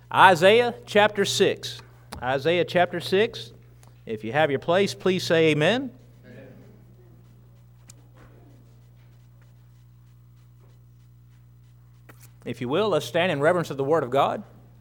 Isaiah chapter 6. Isaiah chapter 6. If you have your place, please say amen. Amen. If you will, let's stand in reverence of the Word of God.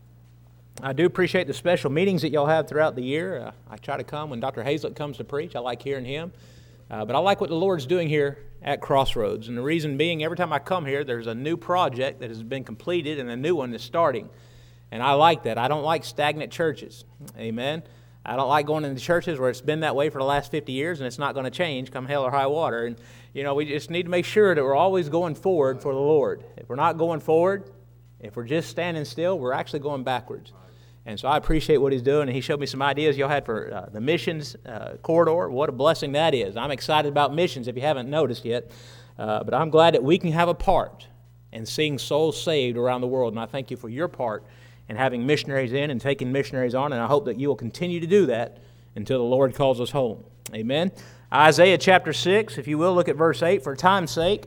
I do appreciate the special meetings that y'all have throughout the year. I try to come when Dr. Hazlett comes to preach. I like hearing him. But I like what the Lord's doing here at Crossroads. And the reason being, every time I come here, there's a new project that has been completed and a new one is starting. And I like that. I don't like stagnant churches. Amen. I don't like going into churches where it's been that way for the last 50 years and it's not going to change come hell or high water. And, we just need to make sure that we're always going forward for the Lord. If we're not going forward, if we're just standing still, we're actually going backwards. And so I appreciate what he's doing, and he showed me some ideas y'all had for the missions corridor. What a blessing that is. I'm excited about missions if you haven't noticed yet. But I'm glad that we can have a part in seeing souls saved around the world. And I thank you for your part in having missionaries in and taking missionaries on. And I hope that you will continue to do that until the Lord calls us home. Amen. Isaiah chapter 6, if you will, look at verse 8 for time's sake.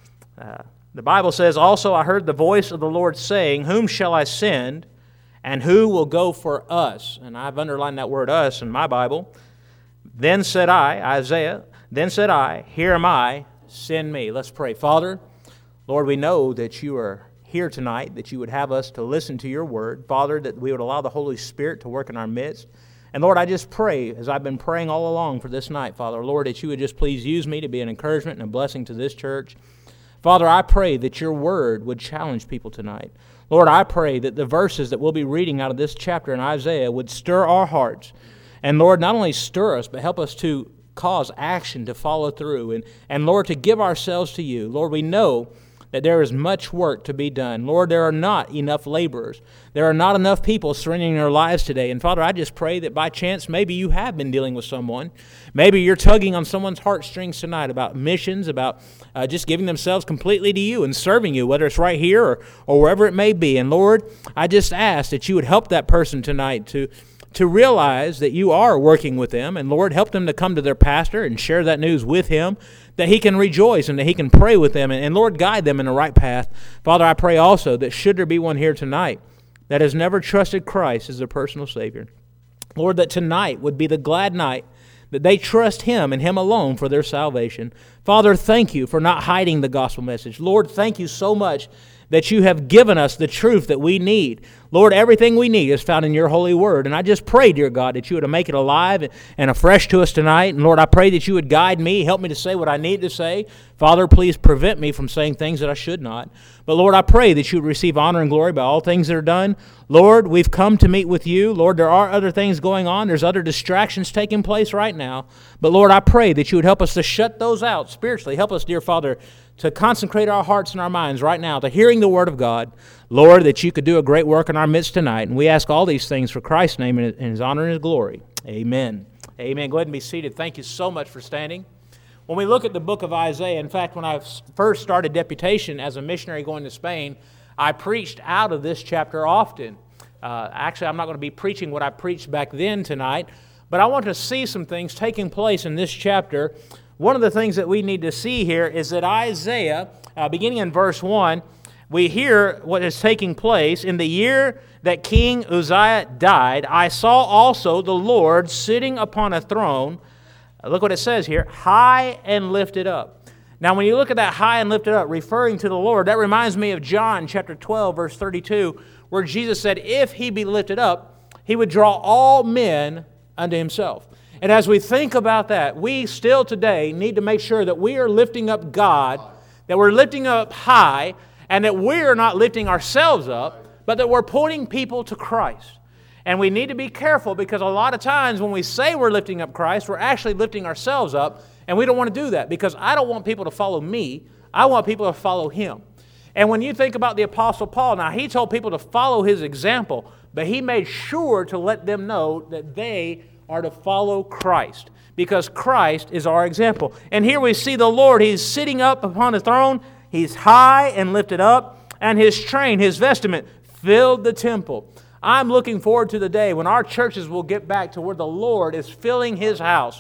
The Bible says, "Also I heard the voice of the Lord saying, Whom shall I send? And who will go for us?" And I've underlined that word us in my Bible. "Then said I," Isaiah, "then said I, Here am I, send me." Let's pray. Father, Lord, we know that you are here tonight, that you would have us to listen to your word. Father, that we would allow the Holy Spirit to work in our midst. And Lord, I just pray, as I've been praying all along for this night, Father, Lord, that you would just please use me to be an encouragement and a blessing to this church. Father, I pray that your word would challenge people tonight. Lord, I pray that the verses that we'll be reading out of this chapter in Isaiah would stir our hearts. And Lord, not only stir us, but help us to cause action to follow through. And Lord, to give ourselves to you. Lord, we know that there is much work to be done. Lord, there are not enough laborers. There are not enough people surrendering their lives today. And Father, I just pray that by chance, maybe you have been dealing with someone. Maybe you're tugging on someone's heartstrings tonight about missions, about just giving themselves completely to you and serving you, whether it's right here or wherever it may be. And Lord, I just ask that you would help that person tonight to realize that you are working with them. And Lord, help them to come to their pastor and share that news with him, that he can rejoice and that he can pray with them. And Lord, guide them in the right path. Father, I pray also that should there be one here tonight that has never trusted Christ as their personal Savior, Lord, that tonight would be the glad night that they trust him and him alone for their salvation. Father, thank you for not hiding the gospel message. Lord, thank you so much that you have given us the truth that we need. Lord, everything we need is found in your holy word. And I just pray, dear God, that you would make it alive and afresh to us tonight. And Lord, I pray that you would guide me, help me to say what I need to say. Father, please prevent me from saying things that I should not. But Lord, I pray that you would receive honor and glory by all things that are done. Lord, we've come to meet with you. Lord, there are other things going on. There's other distractions taking place right now. But Lord, I pray that you would help us to shut those out spiritually. Help us, dear Father, to consecrate our hearts and our minds right now to hearing the Word of God. Lord, that you could do a great work in our midst tonight. And we ask all these things for Christ's name and his honor and his glory. Amen. Amen. Go ahead and be seated. Thank you so much for standing. When we look at the book of Isaiah, in fact, when I first started deputation as a missionary going to Spain, I preached out of this chapter often. Actually, I'm not going to be preaching what I preached back then tonight, but I want to see some things taking place in this chapter. One of the things that we need to see here is that Isaiah, beginning in verse 1, we hear what is taking place. "In the year that King Uzziah died, I saw also the Lord sitting upon a throne." Look what it says here, "high and lifted up." Now, when you look at that high and lifted up, referring to the Lord, that reminds me of John chapter 12, verse 32, where Jesus said, if he be lifted up, he would draw all men unto himself. And as we think about that, we still today need to make sure that we are lifting up God, that we're lifting up high, and that we're not lifting ourselves up, but that we're pointing people to Christ. And we need to be careful because a lot of times when we say we're lifting up Christ, we're actually lifting ourselves up, and we don't want to do that because I don't want people to follow me. I want people to follow him. And when you think about the Apostle Paul, now he told people to follow his example, but he made sure to let them know that they are to follow Christ because Christ is our example. And here we see the Lord. He's sitting up upon his throne. He's high and lifted up, and his train, his vestment, filled the temple. I'm looking forward to the day when our churches will get back to where the Lord is filling his house,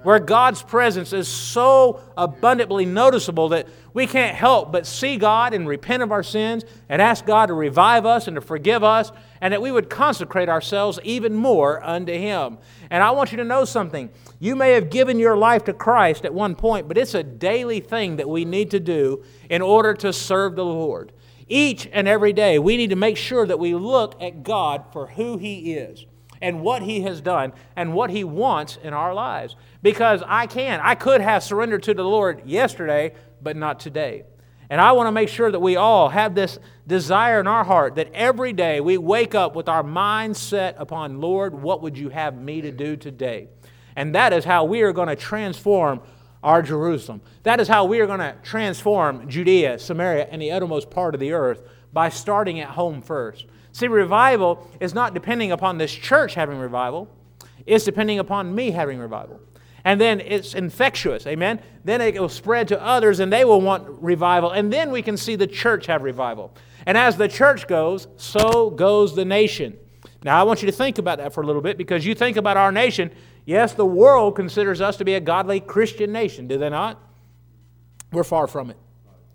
where God's presence is so abundantly noticeable that we can't help but see God and repent of our sins and ask God to revive us and to forgive us, and that we would consecrate ourselves even more unto Him. And I want you to know something. You may have given your life to Christ at one point, but it's a daily thing that we need to do in order to serve the Lord. Each and every day, we need to make sure that we look at God for who He is and what He has done and what He wants in our lives. Because I could have surrendered to the Lord yesterday, but not today. And I want to make sure that we all have this desire in our heart that every day we wake up with our mind set upon, Lord, what would you have me to do today? And that is how we are going to transform our Jerusalem. That is how we are going to transform Judea, Samaria, and the uttermost part of the earth, by starting at home first. See, revival is not depending upon this church having revival. It's depending upon me having revival. And then it's infectious, amen? Then it will spread to others and they will want revival. And then we can see the church have revival. And as the church goes, so goes the nation. Now I want you to think about that for a little bit, because you think about our nation. Yes, the world considers us to be a godly Christian nation, do they not? We're far from it.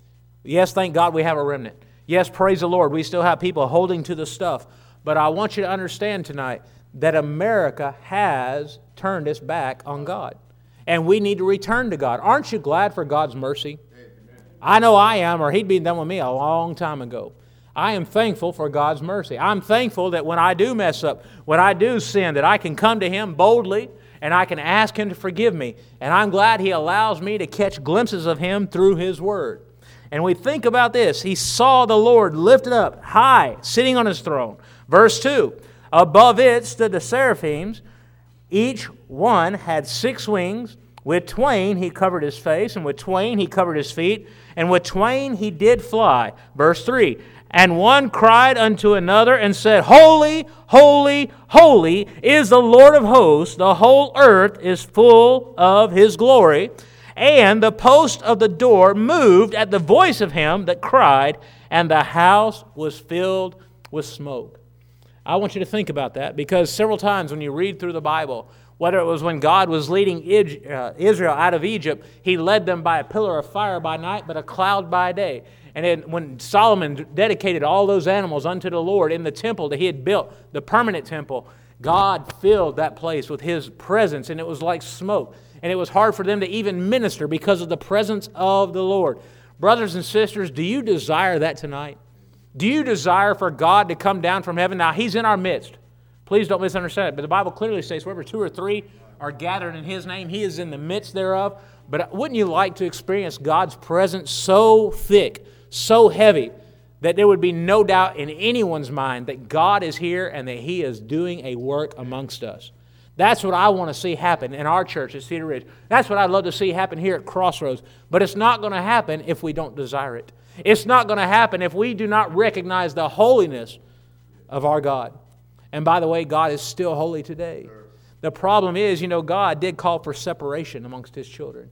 Yes, thank God we have a remnant. Yes, praise the Lord, we still have people holding to the stuff. But I want you to understand tonight that America has turned its back on God. And we need to return to God. Aren't you glad for God's mercy? Amen. I know I am, or He'd be done with me a long time ago. I am thankful for God's mercy. I'm thankful that when I do mess up, when I do sin, that I can come to Him boldly and I can ask Him to forgive me. And I'm glad He allows me to catch glimpses of Him through His Word. And we think about this. He saw the Lord lifted up high, sitting on His throne. Verse 2, above it stood the seraphims. Each one had 6 wings. With twain He covered His face, and with twain He covered His feet, and with twain He did fly. Verse 3, and one cried unto another and said, Holy, holy, holy is the Lord of hosts. The whole earth is full of His glory. And the post of the door moved at the voice of Him that cried, and the house was filled with smoke. I want you to think about that, because several times when you read through the Bible, whether it was when God was leading Israel out of Egypt, He led them by a pillar of fire by night, but a cloud by day. And then when Solomon dedicated all those animals unto the Lord in the temple that he had built, the permanent temple, God filled that place with His presence, and it was like smoke. And it was hard for them to even minister because of the presence of the Lord. Brothers and sisters, do you desire that tonight? Do you desire for God to come down from heaven? Now, He's in our midst. Please don't misunderstand it. But the Bible clearly says, wherever 2 or 3 are gathered in His name, He is in the midst thereof. But wouldn't you like to experience God's presence so thick, so heavy, that there would be no doubt in anyone's mind that God is here and that He is doing a work amongst us? That's what I want to see happen in our church at Cedar Ridge. That's what I'd love to see happen here at Crossroads. But it's not going to happen if we don't desire it. It's not going to happen if we do not recognize the holiness of our God. And by the way, God is still holy today. The problem is, God did call for separation amongst His children.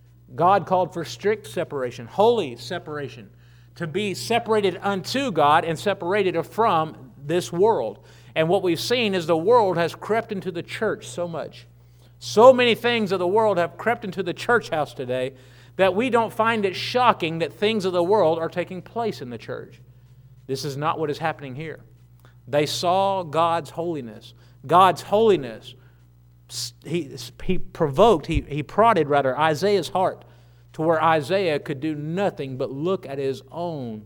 God called for strict separation, holy separation, to be separated unto God and separated from this world. And what we've seen is the world has crept into the church so much. So many things of the world have crept into the church house today that we don't find it shocking that things of the world are taking place in the church. This is not what is happening here. They saw God's holiness. God's holiness, he prodded Isaiah's heart to where Isaiah could do nothing but look at his own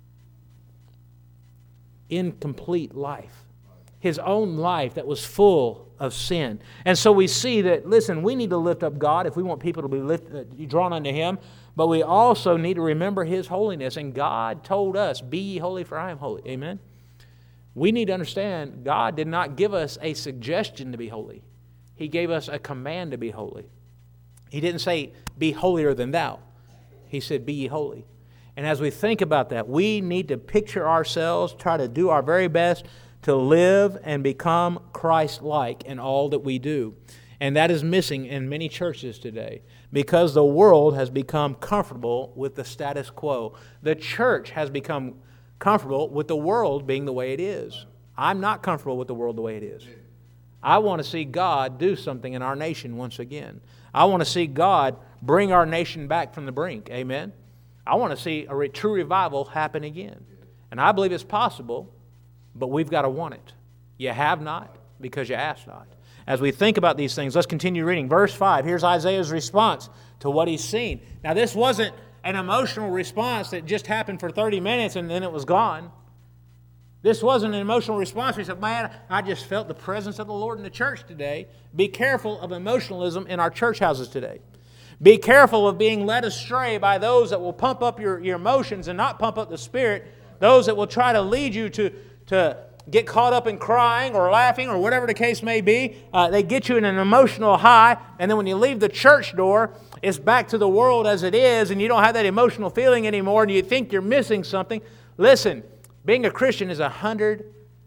incomplete life. His own life that was full of sin. And so we see that, listen, we need to lift up God if we want people to be drawn unto Him, but we also need to remember His holiness. And God told us, be ye holy for I am holy. Amen? We need to understand God did not give us a suggestion to be holy. He gave us a command to be holy. He didn't say, be holier than thou. He said, be ye holy. And as we think about that, we need to picture ourselves, try to do our very best to live and become Christ-like in all that we do. And that is missing in many churches today because the world has become comfortable with the status quo. The church has become comfortable with the world being the way it is. I'm not comfortable with the world the way it is. I want to see God do something in our nation once again. I want to see God bring our nation back from the brink. Amen? I want to see a true revival happen again. And I believe it's possible, but we've got to want it. You have not because you ask not. As we think about these things, let's continue reading. Verse 5, here's Isaiah's response to what he's seen. Now, this wasn't an emotional response that just happened for 30 minutes and then it was gone. This wasn't an emotional response. He said, man, I just felt the presence of the Lord in the church today. Be careful of emotionalism in our church houses today. Be careful of being led astray by those that will pump up your emotions and not pump up the Spirit. Those that will try to lead you to get caught up in crying or laughing or whatever the case may be. They get you in an emotional high, and then when you leave the church door, it's back to the world as it is, and you don't have that emotional feeling anymore, and you think you're missing something. Listen, being a Christian is 100%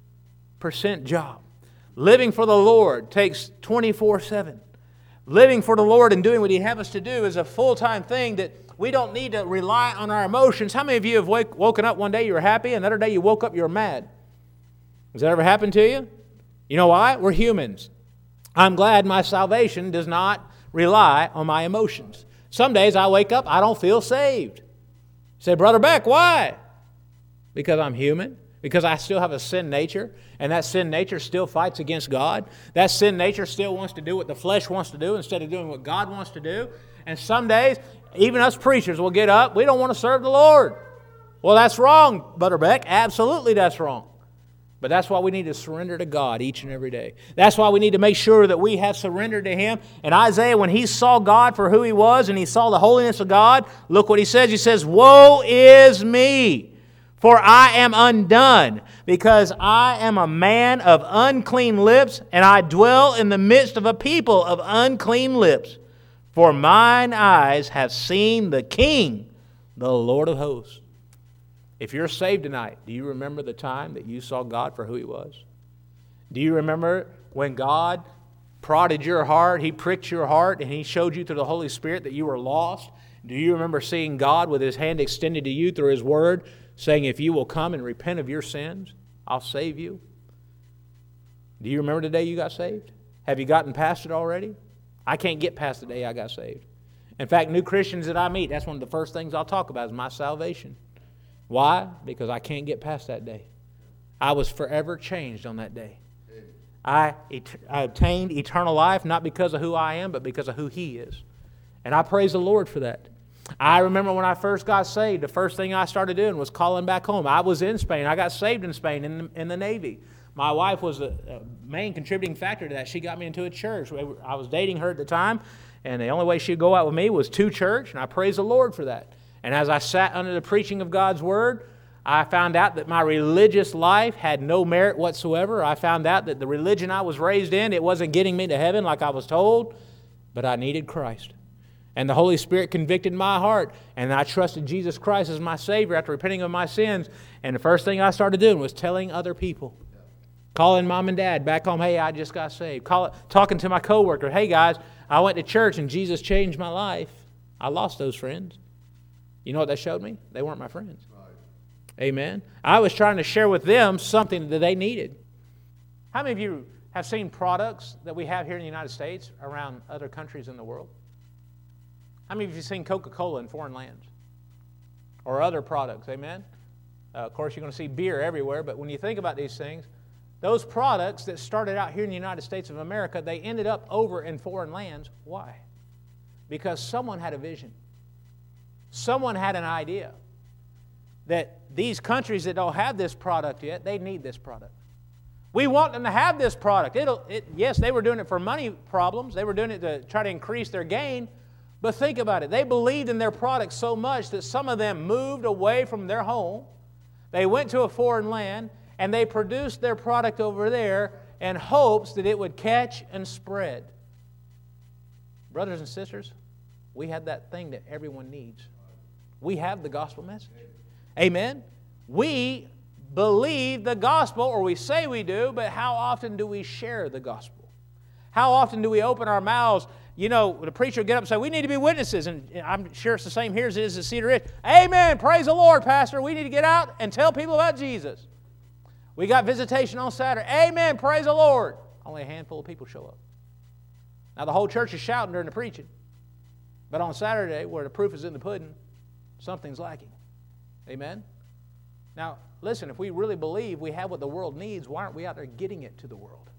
job. Living for the Lord takes 24/7. Living for the Lord and doing what He has us to do is a full-time thing that we don't need to rely on our emotions. How many of you have woken up one day you were happy, another day you woke up you were mad? Has that ever happened to you? You know why? We're humans. I'm glad my salvation does not rely on my emotions. Some days I wake up, I don't feel saved. You say, Brother Beck, why? Because I'm human. Because I still have a sin nature, and that sin nature still fights against God. That sin nature still wants to do what the flesh wants to do instead of doing what God wants to do. And some days, even us preachers will get up, we don't want to serve the Lord. Well, that's wrong, Brother Beck. Absolutely that's wrong. But that's why we need to surrender to God each and every day. That's why we need to make sure that we have surrendered to Him. And Isaiah, when he saw God for who He was and he saw the holiness of God, look what he says. He says, woe is me! For I am undone, because I am a man of unclean lips, and I dwell in the midst of a people of unclean lips. For mine eyes have seen the King, the Lord of hosts. If you're saved tonight, do you remember the time that you saw God for who He was? Do you remember when God prodded your heart, He pricked your heart, and He showed you through the Holy Spirit that you were lost? Do you remember seeing God with His hand extended to you through His Word, saying, if you will come and repent of your sins, I'll save you? Do you remember the day you got saved? Have you gotten past it already? I can't get past the day I got saved. In fact, new Christians that I meet, that's one of the first things I'll talk about is my salvation. Why? Because I can't get past that day. I was forever changed on that day. I obtained eternal life not because of who I am, but because of who He is. And I praise the Lord for that. I remember when I first got saved, the first thing I started doing was calling back home. I was in Spain. I got saved in Spain in the Navy. My wife was a main contributing factor to that. She got me into a church. I was dating her at the time, and the only way she'd go out with me was to church, and I praise the Lord for that. And as I sat under the preaching of God's Word, I found out that my religious life had no merit whatsoever. I found out that the religion I was raised in, it wasn't getting me to heaven like I was told, but I needed Christ. And the Holy Spirit convicted my heart, and I trusted Jesus Christ as my Savior after repenting of my sins. And the first thing I started doing was telling other people. Calling mom and dad back home, hey, I just got saved. Talking to my coworker, hey guys, I went to church and Jesus changed my life. I lost those friends. You know what that showed me? They weren't my friends. Right. Amen. I was trying to share with them something that they needed. How many of you have seen products that we have here in the United States around other countries in the world? How many of you have seen Coca-Cola in foreign lands? Or other products, amen? Of course, you're going to see beer everywhere, but when you think about these things, those products that started out here in the United States of America, they ended up over in foreign lands. Why? Because someone had a vision. Someone had an idea that these countries that don't have this product yet, they need this product. We want them to have this product. Yes, they were doing it for money problems. They were doing it to try to increase their gain. But think about it. They believed in their product so much that some of them moved away from their home. They went to a foreign land, and they produced their product over there in hopes that it would catch and spread. Brothers and sisters, we have that thing that everyone needs. We have the gospel message. Amen? We believe the gospel, or we say we do, but how often do we share the gospel? How often do we open our mouths? You know, the preacher will get up and say, we need to be witnesses. And I'm sure it's the same here as it is at Cedar Ridge. Amen. Praise the Lord, Pastor. We need to get out and tell people about Jesus. We got visitation on Saturday. Amen. Praise the Lord. only a handful of people show up. Now, the whole church is shouting during the preaching. But on Saturday, where the proof is in the pudding, something's lacking. Amen? Now, listen, if we really believe we have what the world needs, why aren't we out there getting it to the world?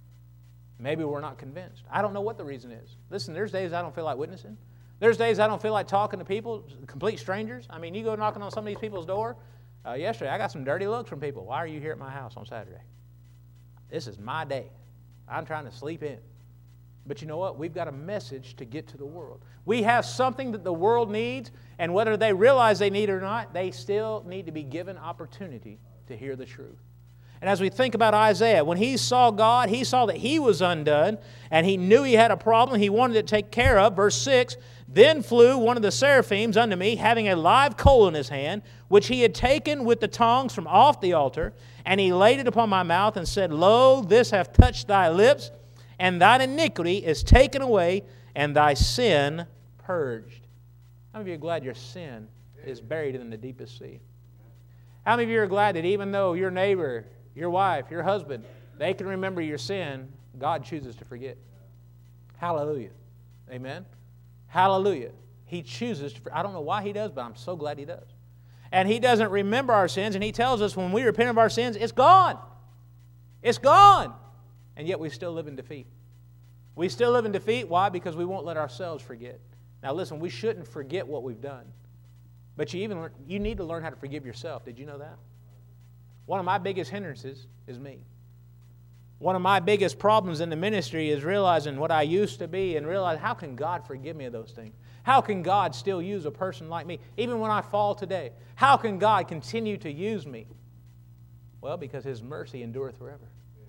Maybe we're not convinced. I don't know what the reason is. Listen, there's days I don't feel like witnessing. There's days I don't feel like talking to people, complete strangers. I mean, you go knocking on some of these people's door. Yesterday, I got some dirty looks from people. Why are you here at my house on Saturday? This is my day. I'm trying to sleep in. But you know what? We've got a message to get to the world. We have something that the world needs, and whether they realize they need it or not, they still need to be given opportunity to hear the truth. And as we think about Isaiah, when he saw God, he saw that he was undone, and he knew he had a problem he wanted to take care of. Verse 6, then flew one of the seraphims unto me, having a live coal in his hand, which he had taken with the tongs from off the altar, and he laid it upon my mouth, and said, Lo, this hath touched thy lips, and thine iniquity is taken away, and thy sin purged. How many of you are glad your sin is buried in the deepest sea? How many of you are glad that even though your neighbor, your wife, your husband, they can remember your sin, God chooses to forget? Hallelujah. Amen? Hallelujah. He chooses to forget. I don't know why He does, but I'm so glad He does. And He doesn't remember our sins, and He tells us when we repent of our sins, it's gone. It's gone. And yet we still live in defeat. We still live in defeat. Why? Because we won't let ourselves forget. Now listen, we shouldn't forget what we've done. But you need to learn how to forgive yourself. Did you know that? One of my biggest hindrances is me. One of my biggest problems in the ministry is realizing what I used to be and realize, how can God forgive me of those things? How can God still use a person like me, even when I fall today? How can God continue to use me? Well, because His mercy endureth forever.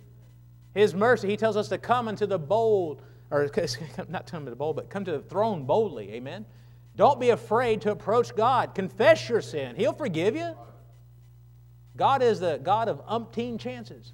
His mercy, He tells us to come unto the bold, or not come to the bold, but come to the throne boldly. Amen? Don't be afraid to approach God. Confess your sin. He'll forgive you. God is the God of umpteen chances.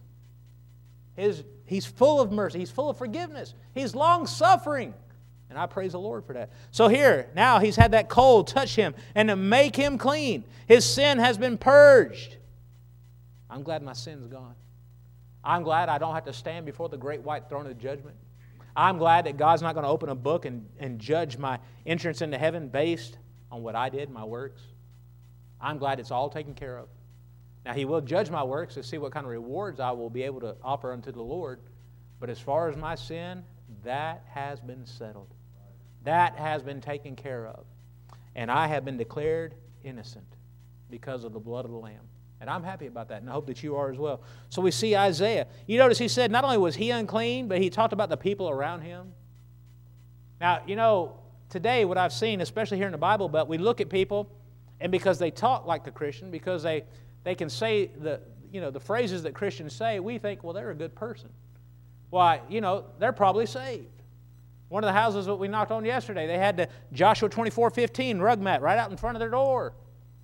He's full of mercy. He's full of forgiveness. He's long-suffering. And I praise the Lord for that. So here, now He's had that coal touch him and to make him clean. His sin has been purged. I'm glad my sin's gone. I'm glad I don't have to stand before the great white throne of judgment. I'm glad that God's not going to open a book and judge my entrance into heaven based on what I did, my works. I'm glad it's all taken care of. Now, He will judge my works to see what kind of rewards I will be able to offer unto the Lord. But as far as my sin, that has been settled. That has been taken care of. And I have been declared innocent because of the blood of the Lamb. And I'm happy about that, and I hope that you are as well. So we see Isaiah. You notice he said not only was he unclean, but he talked about the people around him. Now, you know, today what I've seen, especially here in the Bible Belt, we look at people, and because they talk like the Christian, because they can say the phrases that Christians say, we think, well, they're a good person. Why, they're probably saved. One of the houses that we knocked on yesterday, they had the Joshua 24:15 rug mat right out in front of their door.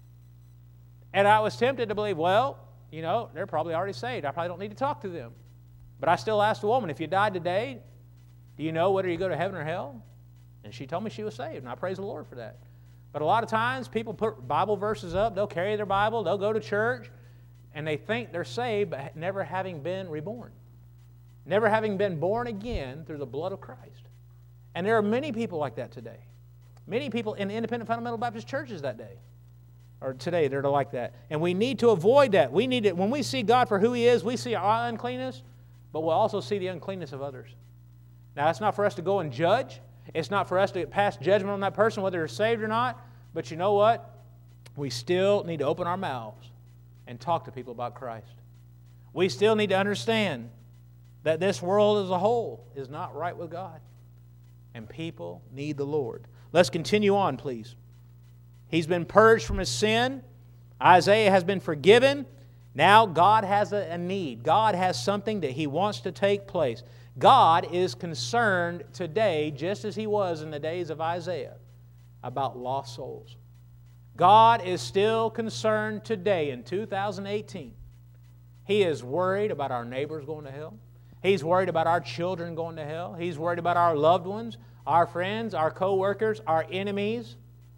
And I was tempted to believe, well, they're probably already saved. I probably don't need to talk to them. But I still asked the woman, if you died today, do you know whether you go to heaven or hell? And she told me she was saved, and I praise the Lord for that. But a lot of times, people put Bible verses up, they'll carry their Bible, they'll go to church, and they think they're saved, but never having been reborn. Never having been born again through the blood of Christ. And there are many people like that today. Many people in independent fundamental Baptist churches that day. Or today, they're like that. And we need to avoid that. We need it. When we see God for who He is, we see our uncleanness, but we'll also see the uncleanness of others. Now, it's not for us to go and judge. It's not for us to pass judgment on that person, whether they're saved or not. But you know what? We still need to open our mouths and talk to people about Christ. We still need to understand that this world as a whole is not right with God. And people need the Lord. Let's continue on, please. He's been purged from his sin. Isaiah has been forgiven. Now God has a need. God has something that He wants to take place. God is concerned today, just as He was in the days of Isaiah, about lost souls. God is still concerned today in 2018. He is worried about our neighbors going to hell. He's worried about our children going to hell. He's worried about our loved ones, our friends, our co-workers, our enemies.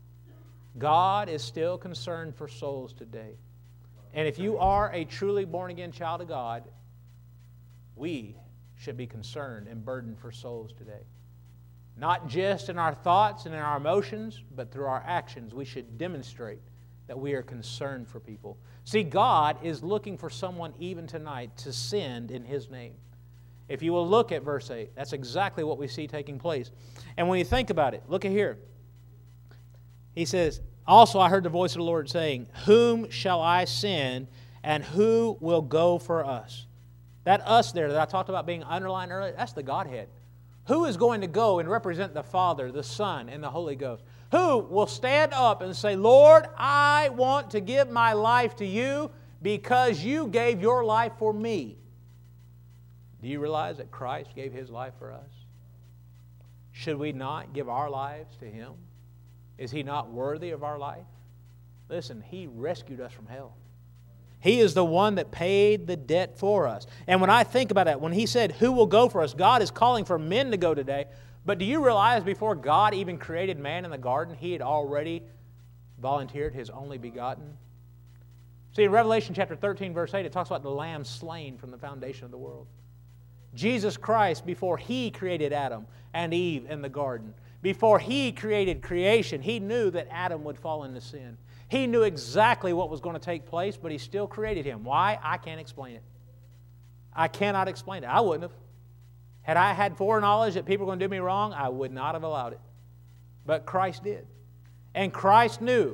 God is still concerned for souls today. And if you are a truly born-again child of God, we should be concerned and burdened for souls today. Not just in our thoughts and in our emotions, but through our actions, we should demonstrate that we are concerned for people. See, God is looking for someone even tonight to send in His name. If you will look at verse 8, that's exactly what we see taking place. And when you think about it, look at here. He says, also I heard the voice of the Lord saying, whom shall I send, and who will go for us? That us there that I talked about being underlined earlier, that's the Godhead. Who is going to go and represent the Father, the Son, and the Holy Ghost? Who will stand up and say, Lord, I want to give my life to you because you gave your life for me? Do you realize that Christ gave His life for us? Should we not give our lives to Him? Is He not worthy of our life? Listen, He rescued us from hell. He is the one that paid the debt for us. And when I think about that, when He said, who will go for us? God is calling for men to go today. But do you realize before God even created man in the garden, He had already volunteered His only begotten? See, in Revelation chapter 13, verse 8, it talks about the Lamb slain from the foundation of the world. Jesus Christ, before He created Adam and Eve in the garden, before He created creation, He knew that Adam would fall into sin. He knew exactly what was going to take place, but He still created him. Why? I can't explain it. I cannot explain it. I wouldn't have. Had I had foreknowledge that people were going to do me wrong, I would not have allowed it. But Christ did. And Christ knew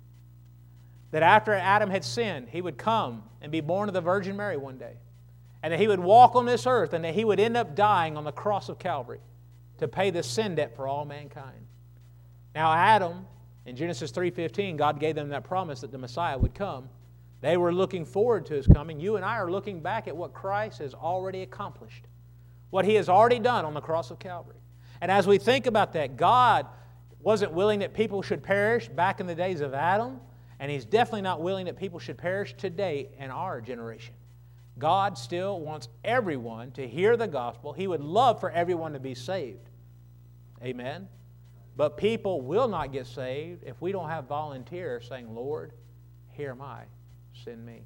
that after Adam had sinned, he would come and be born of the Virgin Mary one day. And that He would walk on this earth and that He would end up dying on the cross of Calvary to pay the sin debt for all mankind. Now Adam, in Genesis 3:15, God gave them that promise that the Messiah would come. They were looking forward to His coming. You and I are looking back at what Christ has already accomplished, what He has already done on the cross of Calvary. And as we think about that, God wasn't willing that people should perish back in the days of Adam, and He's definitely not willing that people should perish today in our generation. God still wants everyone to hear the gospel. He would love for everyone to be saved. Amen? But people will not get saved if we don't have volunteers saying, Lord, here am I, send me.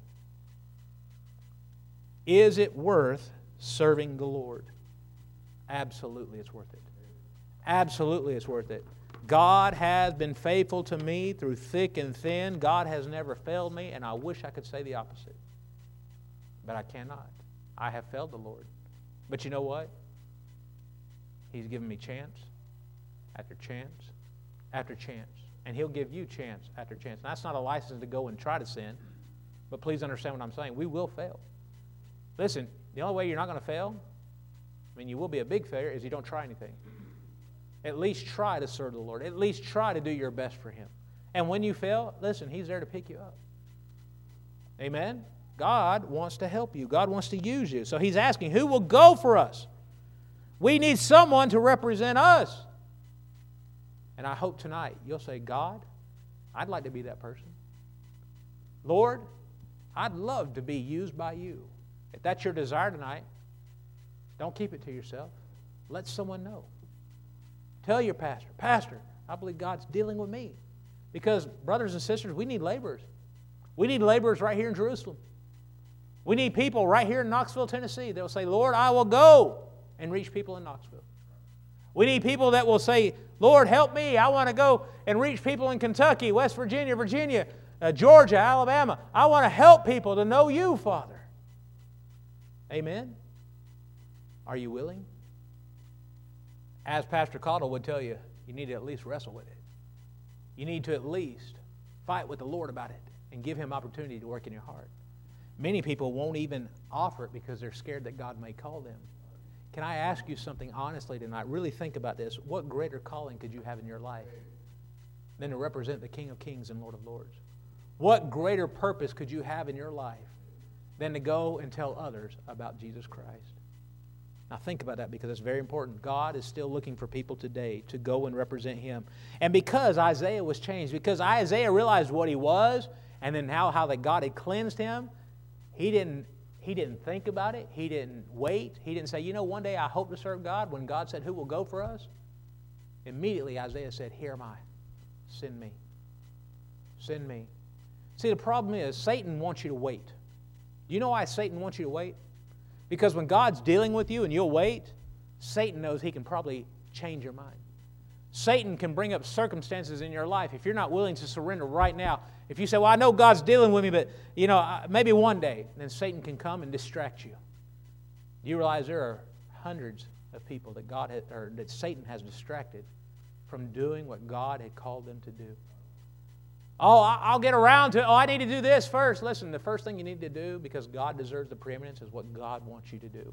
Is it worth serving the Lord? Absolutely it's worth it. Absolutely it's worth it. God has been faithful to me through thick and thin. God has never failed me, and I wish I could say the opposite. But I cannot. I have failed the Lord. But you know what? He's given me chance after chance after chance. And He'll give you chance after chance. Now, that's not a license to go and try to sin. But please understand what I'm saying. We will fail. Listen, the only way you're not going to fail, you will be a big failure, is you don't try anything. At least try to serve the Lord. At least try to do your best for Him. And when you fail, listen, He's there to pick you up. Amen? God wants to help you. God wants to use you. So He's asking, who will go for us? We need someone to represent us. And I hope tonight you'll say, God, I'd like to be that person. Lord, I'd love to be used by you. If that's your desire tonight, don't keep it to yourself. Let someone know. Tell your pastor, Pastor, I believe God's dealing with me. Because, brothers and sisters, we need laborers. We need laborers right here in Jerusalem. We need people right here in Knoxville, Tennessee that will say, Lord, I will go and reach people in Knoxville. We need people that will say, Lord, help me. I want to go and reach people in Kentucky, West Virginia, Georgia, Alabama. I want to help people to know you, Father. Amen? Are you willing? As Pastor Caudill would tell you, you need to at least wrestle with it. You need to at least fight with the Lord about it and give Him opportunity to work in your heart. Many people won't even offer it because they're scared that God may call them. Can I ask you something honestly tonight? Really think about this. What greater calling could you have in your life than to represent the King of Kings and Lord of Lords? What greater purpose could you have in your life than to go and tell others about Jesus Christ? Now think about that, because it's very important. God is still looking for people today to go and represent Him. And because Isaiah was changed, because Isaiah realized what he was, and then how that God had cleansed him, he didn't think about it. He didn't wait. He didn't say, one day I hope to serve God. When God said, who will go for us? Immediately Isaiah said, here am I. Send me. Send me. See, the problem is Satan wants you to wait. Do you know why Satan wants you to wait? Because when God's dealing with you and you'll wait, Satan knows he can probably change your mind. Satan can bring up circumstances in your life if you're not willing to surrender right now. If you say, well, I know God's dealing with me, but maybe one day, then Satan can come and distract you. You realize there are hundreds of people that Satan has distracted from doing what God had called them to do. Oh, I'll get around to it. Oh, I need to do this first. Listen, the first thing you need to do, because God deserves the preeminence, is what God wants you to do.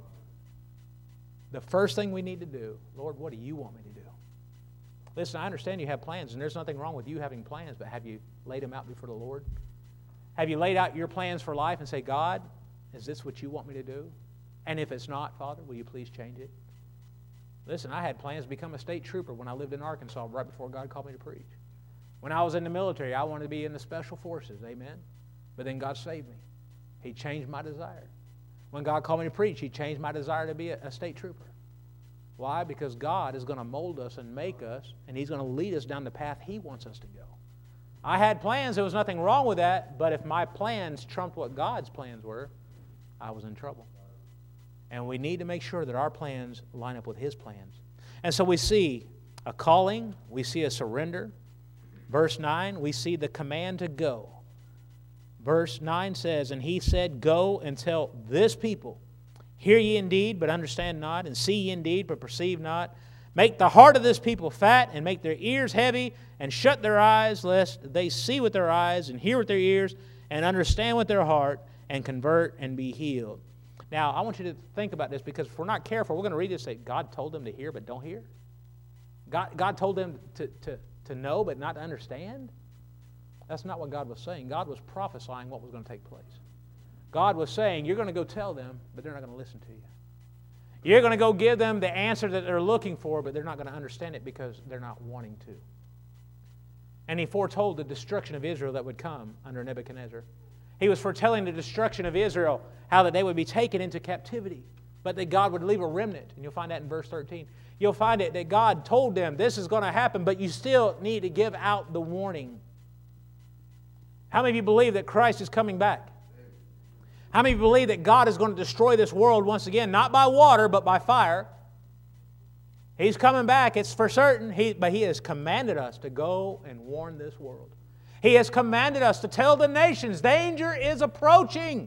The first thing we need to do, Lord, what do you want me to do? Listen, I understand you have plans, and there's nothing wrong with you having plans, but have you laid them out before the Lord? Have you laid out your plans for life and say, God, is this what you want me to do? And if it's not, Father, will you please change it? Listen, I had plans to become a state trooper when I lived in Arkansas right before God called me to preach. When I was in the military, I wanted to be in the special forces, amen? But then God saved me. He changed my desire. When God called me to preach, He changed my desire to be a state trooper. Why? Because God is going to mold us and make us, and He's going to lead us down the path He wants us to go. I had plans. There was nothing wrong with that, but if my plans trumped what God's plans were, I was in trouble. And we need to make sure that our plans line up with His plans. And so we see a calling, we see a surrender. Verse 9, we see the command to go. Verse 9 says, and He said, go and tell this people, hear ye indeed, but understand not, and see ye indeed, but perceive not. Make the heart of this people fat, and make their ears heavy, and shut their eyes, lest they see with their eyes, and hear with their ears, and understand with their heart, and convert and be healed. Now, I want you to think about this, because if we're not careful, we're going to read this and say, God told them to hear, but don't hear. God told them to know, but not to understand. That's not what God was saying. God was prophesying what was going to take place. God was saying, you're going to go tell them, but they're not going to listen to you. You're going to go give them the answer that they're looking for, but they're not going to understand it because they're not wanting to. And He foretold the destruction of Israel that would come under Nebuchadnezzar. He was foretelling the destruction of Israel, how that they would be taken into captivity, but that God would leave a remnant. And you'll find that in verse 13. You'll find it that God told them this is going to happen, but you still need to give out the warning. How many of you believe that Christ is coming back? How many of you believe that God is going to destroy this world once again, not by water, but by fire? He's coming back, it's for certain, but He has commanded us to go and warn this world. He has commanded us to tell the nations, danger is approaching.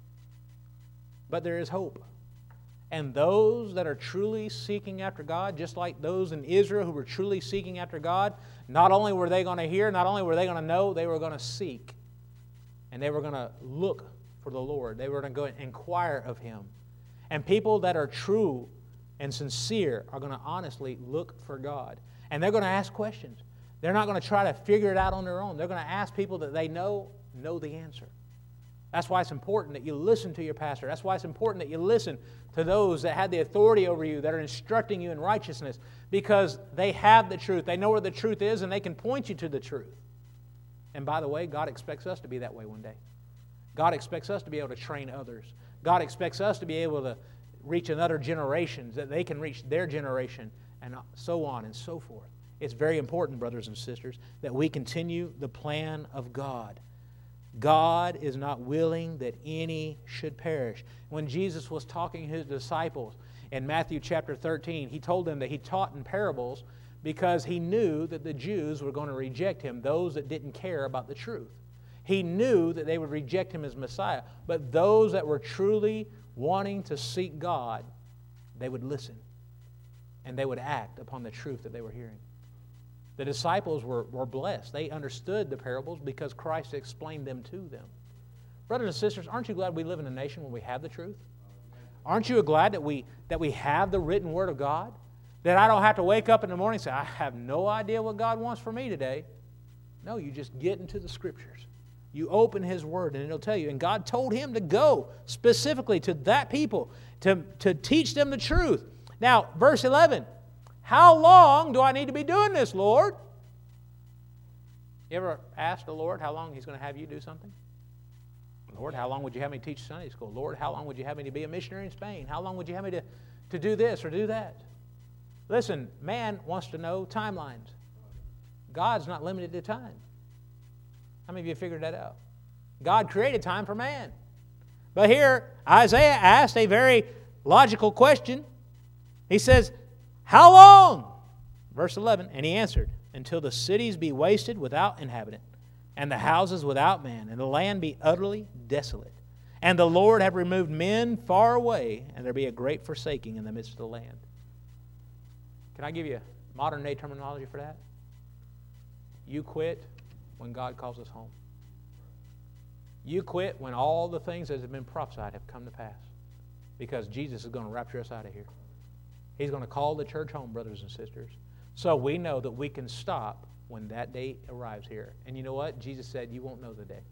But there is hope. And those that are truly seeking after God, just like those in Israel who were truly seeking after God, not only were they going to hear, not only were they going to know, they were going to seek. And they were going to look for the Lord. They were going to go and inquire of Him. And people that are true and sincere are going to honestly look for God. And they're going to ask questions. They're not going to try to figure it out on their own. They're going to ask people that they know the answer. That's why it's important that you listen to your pastor. That's why it's important that you listen to those that have the authority over you, that are instructing you in righteousness, because they have the truth. They know where the truth is, and they can point you to the truth. And by the way, God expects us to be that way one day. God expects us to be able to train others. God expects us to be able to reach another generation, that they can reach their generation, and so on and so forth. It's very important, brothers and sisters, that we continue the plan of God. God is not willing that any should perish. When Jesus was talking to His disciples in Matthew chapter 13, He told them that He taught in parables because He knew that the Jews were going to reject Him, those that didn't care about the truth. He knew that they would reject Him as Messiah, but those that were truly wanting to seek God, they would listen and they would act upon the truth that they were hearing. The disciples were blessed. They understood the parables because Christ explained them to them. Brothers and sisters, aren't you glad we live in a nation where we have the truth? Aren't you glad that we have the written Word of God? That I don't have to wake up in the morning and say, I have no idea what God wants for me today. No, you just get into the Scriptures. You open His Word and it'll tell you. And God told Him to go specifically to that people to teach them the truth. Now, verse 11. How long do I need to be doing this, Lord? You ever asked the Lord how long He's going to have you do something? Lord, how long would you have me teach Sunday school? Lord, how long would you have me to be a missionary in Spain? How long would you have me to do this or do that? Listen, man wants to know timelines. God's not limited to time. How many of you figured that out? God created time for man. But here, Isaiah asked a very logical question. He says, how long? Verse 11, and he answered, until the cities be wasted without inhabitant, and the houses without man, and the land be utterly desolate. And the Lord have removed men far away, and there be a great forsaking in the midst of the land. Can I give you modern day terminology for that? You quit when God calls us home. You quit when all the things that have been prophesied have come to pass. Because Jesus is going to rapture us out of here. He's going to call the church home, brothers and sisters. So we know that we can stop when that day arrives here. And you know what? Jesus said, you won't know the day.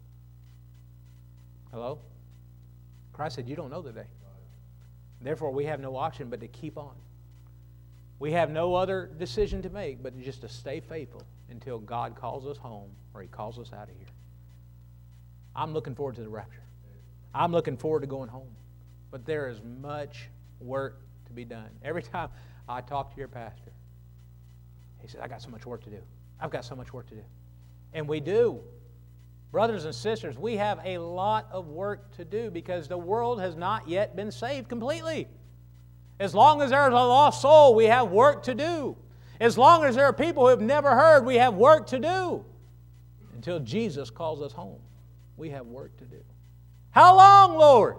Hello? Christ said, you don't know the day. Therefore, we have no option but to keep on. We have no other decision to make but just to stay faithful until God calls us home or He calls us out of here. I'm looking forward to the rapture. I'm looking forward to going home. But there is much work to be done. Every time I talk to your pastor, he says, I got so much work to do. I've got so much work to do. And we do. Brothers and sisters, we have a lot of work to do because the world has not yet been saved completely. As long as there is a lost soul, we have work to do. As long as there are people who have never heard, we have work to do. Until Jesus calls us home, we have work to do. How long, Lord?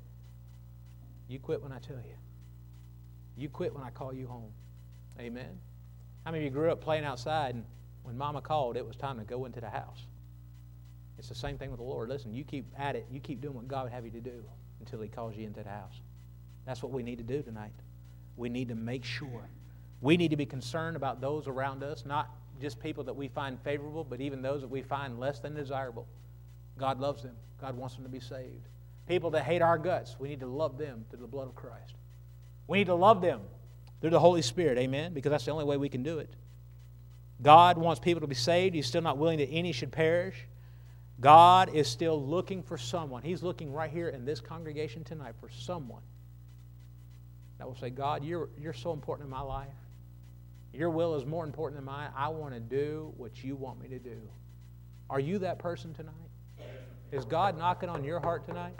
You quit when I tell you. You quit when I call you home. Amen. How many of you grew up playing outside and when Mama called, it was time to go into the house? It's the same thing with the Lord. Listen, you keep at it. You keep doing what God would have you to do until He calls you into the house. That's what we need to do tonight. We need to make sure. We need to be concerned about those around us, not just people that we find favorable, but even those that we find less than desirable. God loves them. God wants them to be saved. People that hate our guts, we need to love them through the blood of Christ. We need to love them through the Holy Spirit, amen? Because that's the only way we can do it. God wants people to be saved. He's still not willing that any should perish. God is still looking for someone. He's looking right here in this congregation tonight for someone that will say, God, you're so important in my life. Your will is more important than mine. I want to do what you want me to do. Are you that person tonight? Is God knocking on your heart tonight?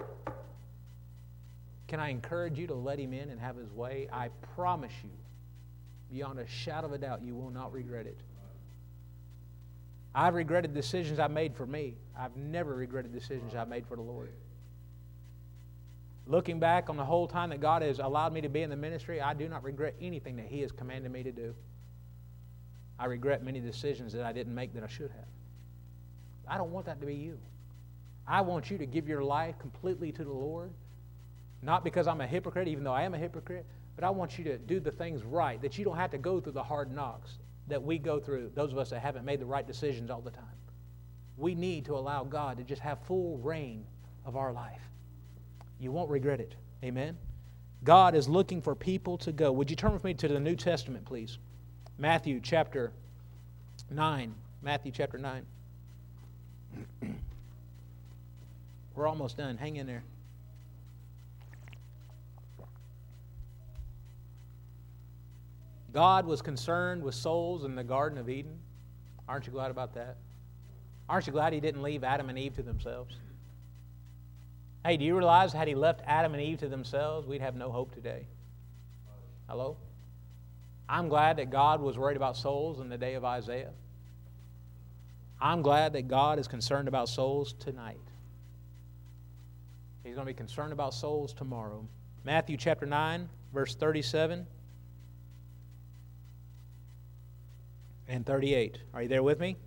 Can I encourage you to let Him in and have His way? I promise you, beyond a shadow of a doubt, you will not regret it. I've regretted decisions I made for me. I've never regretted decisions I made for the Lord. Looking back on the whole time that God has allowed me to be in the ministry, I do not regret anything that He has commanded me to do. I regret many decisions that I didn't make that I should have. I don't want that to be you. I want you to give your life completely to the Lord, not because I'm a hypocrite, even though I am a hypocrite, but I want you to do the things right, that you don't have to go through the hard knocks that we go through, those of us that haven't made the right decisions all the time. We need to allow God to just have full reign of our life. You won't regret it. Amen? God is looking for people to go. Would you turn with me to the New Testament, please? Matthew chapter 9. Matthew chapter 9. We're almost done. Hang in there. God was concerned with souls in the Garden of Eden. Aren't you glad about that? Aren't you glad He didn't leave Adam and Eve to themselves? Hey, do you realize had He left Adam and Eve to themselves, we'd have no hope today? Hello? I'm glad that God was worried about souls in the day of Isaiah. I'm glad that God is concerned about souls tonight. He's going to be concerned about souls tomorrow. Matthew chapter 9, verse 37 and 38. Are you there with me?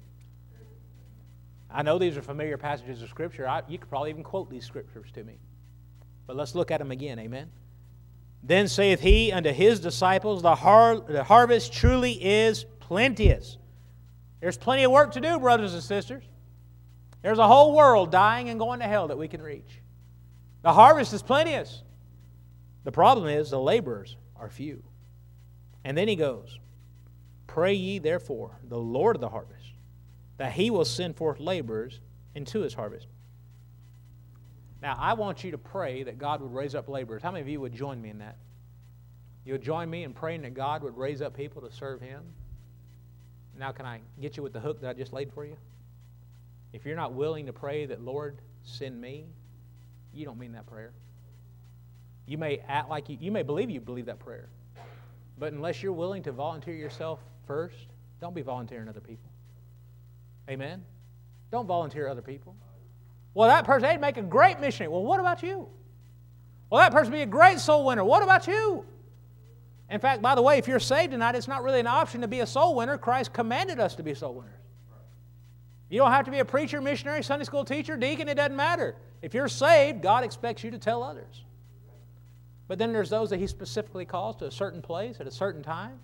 I know these are familiar passages of Scripture. You could probably even quote these Scriptures to me. But let's look at them again. Amen. Then saith He unto His disciples, the harvest truly is plenteous. There's plenty of work to do, brothers and sisters. There's a whole world dying and going to hell that we can reach. The harvest is plenteous. The problem is the laborers are few. And then He goes, Pray ye therefore the Lord of the harvest, that He will send forth laborers into His harvest. Now, I want you to pray that God would raise up laborers. How many of you would join me in that? You would join me in praying that God would raise up people to serve Him? Now, can I get you with the hook that I just laid for you? If you're not willing to pray that, Lord, send me, you don't mean that prayer. You may act like you may believe that prayer. But unless you're willing to volunteer yourself first, don't be volunteering other people. Amen? Don't volunteer other people. Well, that person, they'd make a great missionary. Well, what about you? Well, that person would be a great soul winner. What about you? In fact, by the way, if you're saved tonight, it's not really an option to be a soul winner. Christ commanded us to be soul winners. You don't have to be a preacher, missionary, Sunday school teacher, deacon. It doesn't matter. If you're saved, God expects you to tell others. But then there's those that He specifically calls to a certain place at a certain time.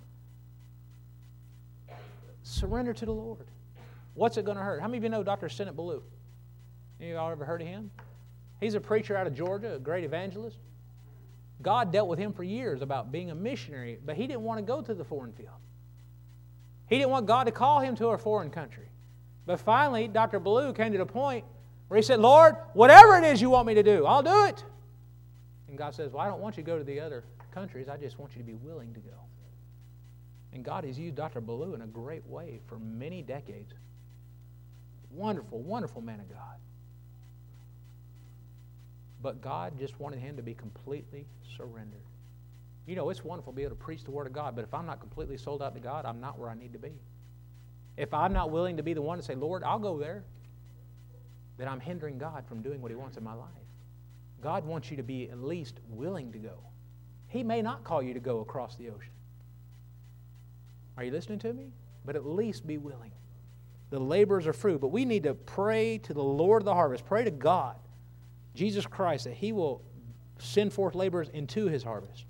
Surrender to the Lord. What's it going to hurt? How many of you know Dr. Sennett Ballou? Any of y'all ever heard of him? He's a preacher out of Georgia, a great evangelist. God dealt with him for years about being a missionary, but he didn't want to go to the foreign field. He didn't want God to call him to a foreign country. But finally, Dr. Ballou came to the point where he said, Lord, whatever it is you want me to do, I'll do it. And God says, well, I don't want you to go to the other countries. I just want you to be willing to go. And God has used Dr. Ballou in a great way for many decades. Wonderful, wonderful man of God. But God just wanted him to be completely surrendered. You know, it's wonderful to be able to preach the Word of God, but if I'm not completely sold out to God, I'm not where I need to be. If I'm not willing to be the one to say, Lord, I'll go there, then I'm hindering God from doing what He wants in my life. God wants you to be at least willing to go. He may not call you to go across the ocean. Are you listening to me? But at least be willing. The laborers are few, but we need to pray to the Lord of the harvest. Pray to God, Jesus Christ, that He will send forth laborers into His harvest.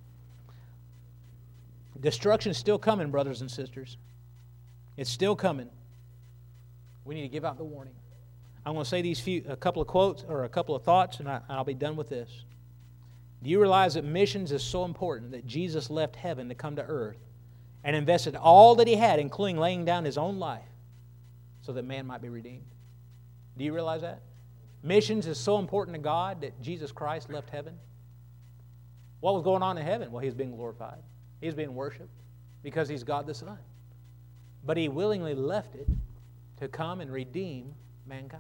Destruction is still coming, brothers and sisters. It's still coming. We need to give out the warning. I'm going to say a couple of quotes or a couple of thoughts, and I'll be done with this. Do you realize that missions is so important that Jesus left heaven to come to earth and invested all that He had, including laying down His own life, so that man might be redeemed? Do you realize that? Missions is so important to God that Jesus Christ left heaven. What was going on in heaven? Well, He was being glorified. He was being worshipped because He's God the Son. But He willingly left it to come and redeem mankind.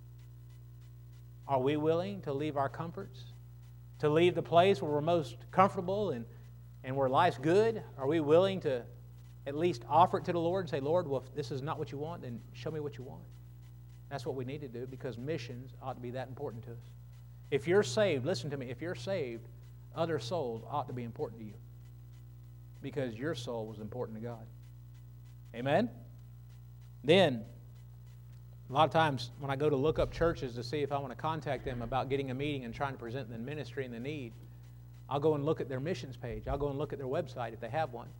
Are we willing to leave our comforts? To leave the place where we're most comfortable and where life's good? Are we willing to at least offer it to the Lord and say, Lord, well, if this is not what you want, then show me what you want? That's what we need to do, because missions ought to be that important to us. If you're saved, listen to me, if you're saved, other souls ought to be important to you, because your soul was important to God. Amen? Then, a lot of times when I go to look up churches to see if I want to contact them about getting a meeting and trying to present the ministry and the need, I'll go and look at their missions page. I'll go and look at their website if they have one.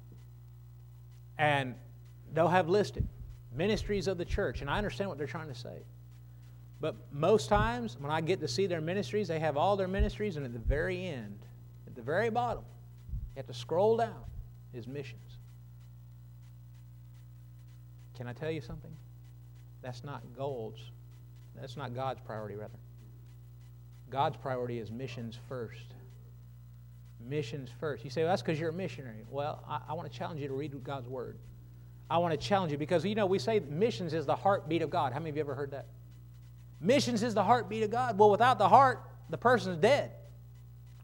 And they'll have listed ministries of the church, and I understand what they're trying to say. But most times when I get to see their ministries, they have all their ministries, and at the very end, at the very bottom, you have to scroll down, is missions. Can I tell you something? That's not God's priority, rather. God's priority is missions first. Missions first. You say, well, that's because you're a missionary. Well, I want to challenge you to read God's Word. I want to challenge you because, you know, we say missions is the heartbeat of God. How many of you ever heard that? Missions is the heartbeat of God. Well, without the heart, the person's dead.